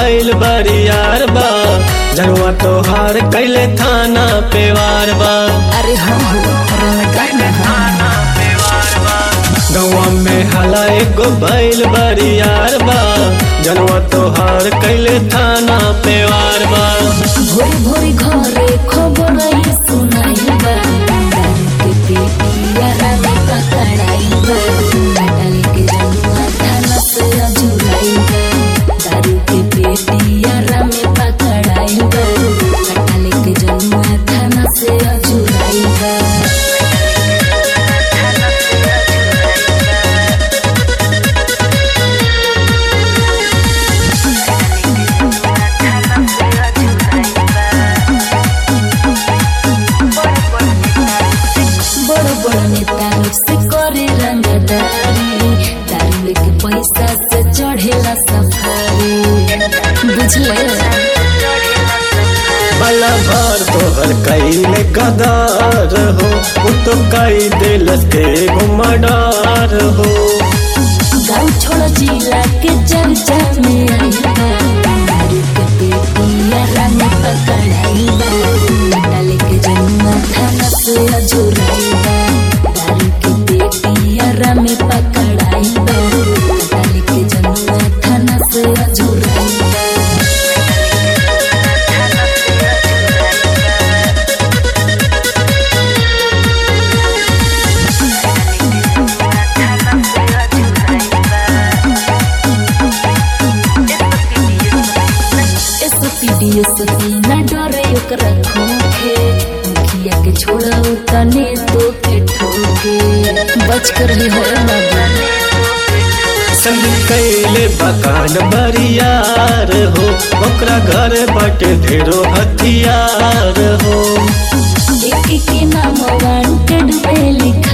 बैल बरियार बा, जनुआ तोहार कैले थाना पे वार बा। अरे हम गौआ में हला एगो बैल बरियार बा, जनुआ तोहार कैले थाना पे वार बा। भोरी भोरी घरे खबर सुनाई बा, के पेटिया रानी पकड़ाई बा, डाल के जनुआ थाना से अजुराई बा, दारू के पेटिया रानी पकड़ाई बा, डाल के जनुआ थाना से अजुराई बा। से करे रंगदारी, दारू लेके पैसा से चढ़ेला सफारी, बुझले बला भर तोहर कैले गदार हो, वो तो कई दिल के घुमडार हो। गाँव छोड़ जिला के चर्चा में आई बा, दारू के पेटिया रानी पकड़ाई बा, डाल के जनुआ थाना से अजुराई बा, दारू के पेटिया रानी पकड़ाई बा, डाल के जनुआ थाना से अजुराई बा। न डरे ओकरा खोखे, मुखिया के छोड़ा तने तो के ठोके, बच कर ही हो संग कैले बकान बरियार हो, ओकरा घर बाटे ढेरो हथियार हो। एक के नाम वांटेड पे लिखा